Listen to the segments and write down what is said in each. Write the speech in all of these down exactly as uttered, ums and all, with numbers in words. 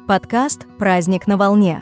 Подкаст «Праздник на волне».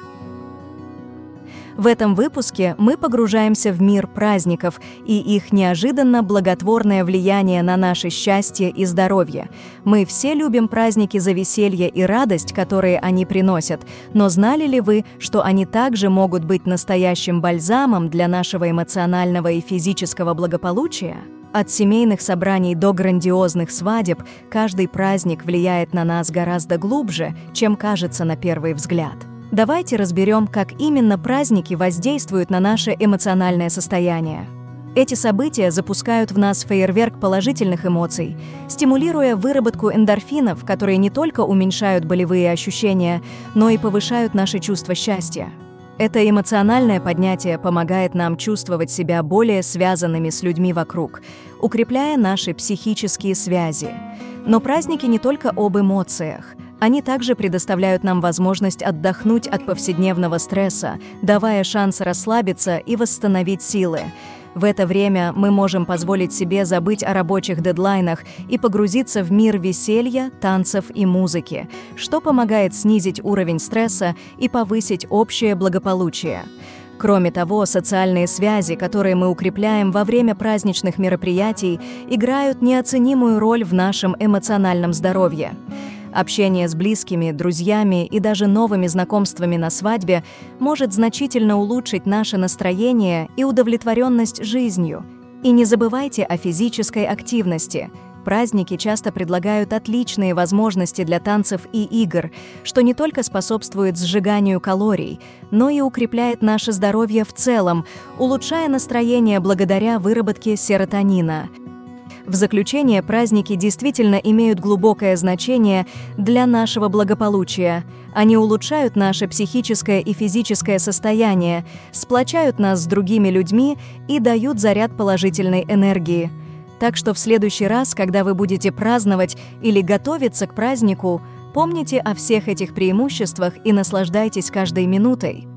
В этом выпуске мы погружаемся в мир праздников и их неожиданно благотворное влияние на наше счастье и здоровье. Мы все любим праздники за веселье и радость, которые они приносят, но знали ли вы, что они также могут быть настоящим бальзамом для нашего эмоционального и физического благополучия? От семейных собраний до грандиозных свадеб каждый праздник влияет на нас гораздо глубже, чем кажется на первый взгляд. Давайте разберем, как именно праздники воздействуют на наше эмоциональное состояние. Эти события запускают в нас фейерверк положительных эмоций, стимулируя выработку эндорфинов, которые не только уменьшают болевые ощущения, но и повышают наше чувство счастья. Это эмоциональное поднятие помогает нам чувствовать себя более связанными с людьми вокруг, укрепляя наши психические связи. Но праздники не только об эмоциях. Они также предоставляют нам возможность отдохнуть от повседневного стресса, давая шанс расслабиться и восстановить силы. В это время мы можем позволить себе забыть о рабочих дедлайнах и погрузиться в мир веселья, танцев и музыки, что помогает снизить уровень стресса и повысить общее благополучие. Кроме того, социальные связи, которые мы укрепляем во время праздничных мероприятий, играют неоценимую роль в нашем эмоциональном здоровье. Общение с близкими, друзьями и даже новыми знакомствами на свадьбе может значительно улучшить наше настроение и удовлетворенность жизнью. И не забывайте о физической активности. Праздники часто предлагают отличные возможности для танцев и игр, что не только способствует сжиганию калорий, но и укрепляет наше здоровье в целом, улучшая настроение благодаря выработке серотонина. В заключение, праздники действительно имеют глубокое значение для нашего благополучия. Они улучшают наше психическое и физическое состояние, сплочают нас с другими людьми и дают заряд положительной энергии. Так что в следующий раз, когда вы будете праздновать или готовиться к празднику, помните о всех этих преимуществах и наслаждайтесь каждой минутой.